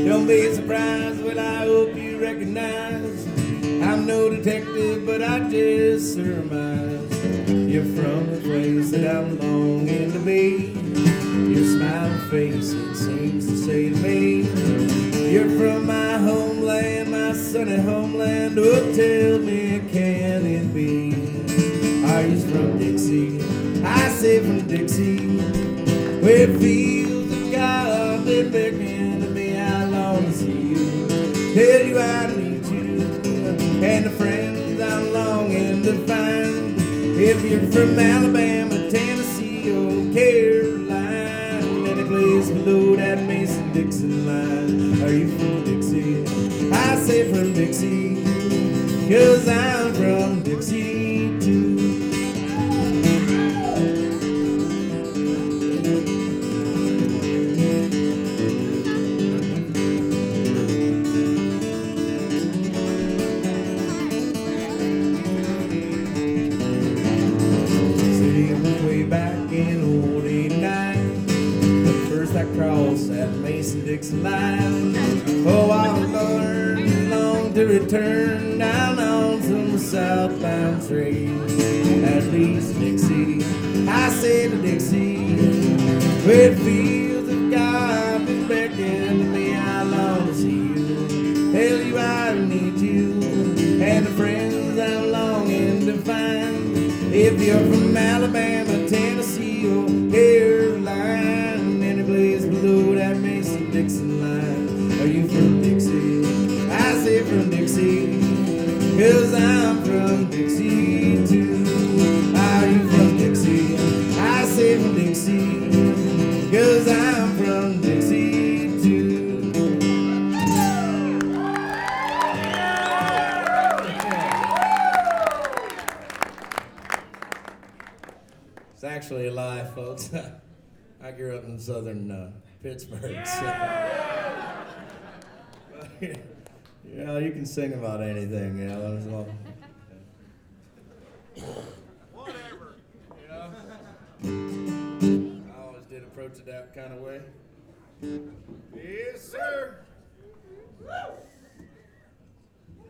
Don't be surprised, well, I hope you recognize I'm no detective, but I just surmise you're from the place that I'm longing to be. Your smiling face, it seems to say to me, you're from my homeland, my sunny homeland. Oh, tell me, can it be? Are you from Dixie? I say from Dixie, where fields of God been beckoning to me. I long to see you, tell you I need you, and the friends I'm longing to find. If you're from Alabama, Tennessee, or Carolina, any place below that Mason-Dixon line. Are you from Dixie? I say from Dixie, 'cause I'm from Dixie too. Back in old '89, the first I crossed that Mason-Dixon line. Oh, I learned long to return down on some southbound train. At least Dixie, I say to Dixie, where the fields of God been beckoning to me. I long to see you, tell you I need you, and the friends I'm longing to find. If you're from Alabama, Tennessee, or Carolina, any place below that Mason-Dixon line. Are you from Dixie? I say from Dixie, 'cause I'm from Dixie too. Are you from Dixie? I say from Dixie, 'cause I'm from Dixie too. It's actually a lie, folks. I grew up in southern Pittsburgh. So. You know, you can sing about anything, you know. As long, whatever, you know. I always did approach it that kind of way. Yes, sir.